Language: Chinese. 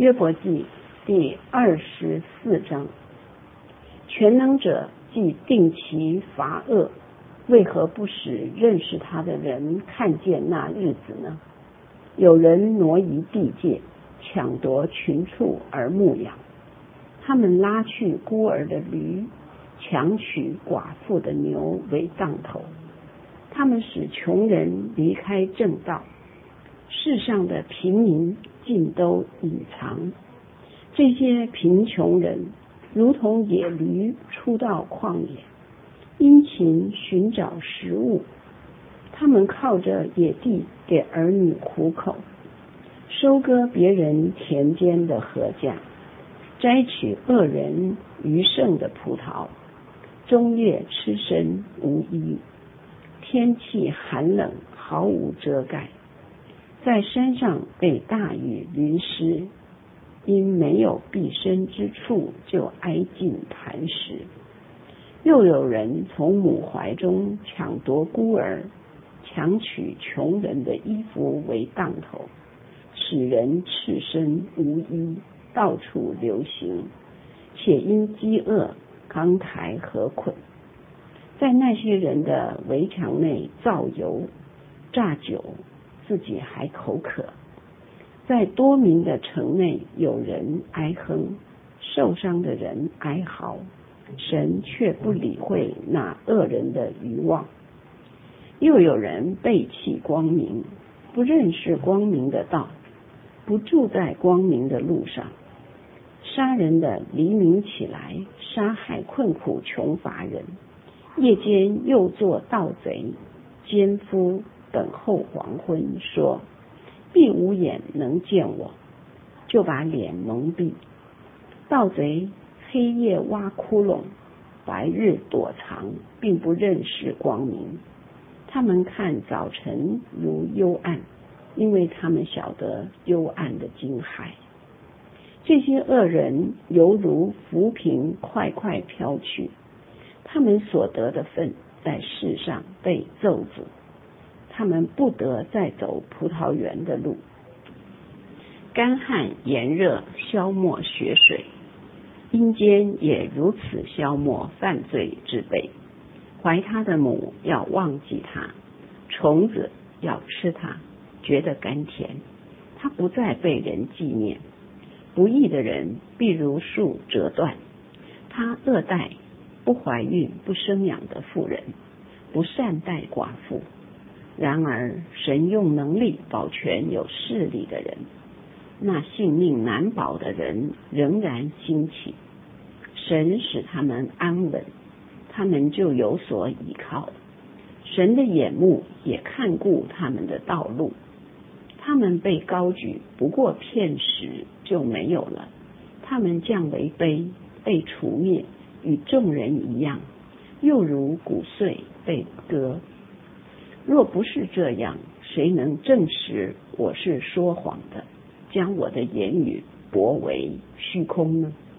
约伯记第24章，全能者既定其罚恶，为何不使认识他的人看见那日子呢？有人挪移地界，抢夺群畜而牧养，他们拉去孤儿的驴，强取寡妇的牛为当头，他们使穷人离开正道，世上的平民尽都隐藏。这些贫穷人如同野驴出到旷野，殷勤寻找食物，他们靠着野地给儿女糊口，收割别人田间的禾稼，摘取恶人余剩的葡萄，终夜吃身无衣，天气寒冷，毫无遮盖，在山上被大雨淋湿，因没有避身之处，就挨近磐石。又有人从母怀中抢夺孤儿，强取穷人的衣服为当头，使人赤身无衣，到处流行，且因饥饿扛抬何捆。在那些人的围墙内造油榨酒，自己还口渴。在多民的城内，有人哀哼，受伤的人哀嚎，神却不理会那恶人的愚妄。又有人背弃光明，不认识光明的道，不住在光明的路上。杀人的黎明起来，杀害困苦穷乏人，夜间又作盗贼，奸夫等候黄昏，说必无眼能见我，就把脸蒙蔽。盗贼黑夜挖窟窿，白日躲藏，并不认识光明。他们看早晨如幽暗，因为他们晓得幽暗的惊骇。这些恶人犹如浮萍快快飘去，他们所得的份在世上被咒诅，他们不得再走葡萄园的路。干旱炎热消没血水，阴间也如此消没犯罪之辈。怀他的母要忘记他，虫子要吃他，觉得甘甜，他不再被人纪念。不义的人必如树折断，他恶待不怀孕不生养的妇人，不善待寡妇。然而神用能力保全有势力的人，那性命难保的人仍然兴起。神使他们安稳，他们就有所依靠。神的眼目也看顾他们的道路。他们被高举，不过片时就没有了。他们降为卑，被除灭，与众人一样，又如骨碎被割。若不是这样，谁能证实我是说谎的，将我的言语驳为虚空呢？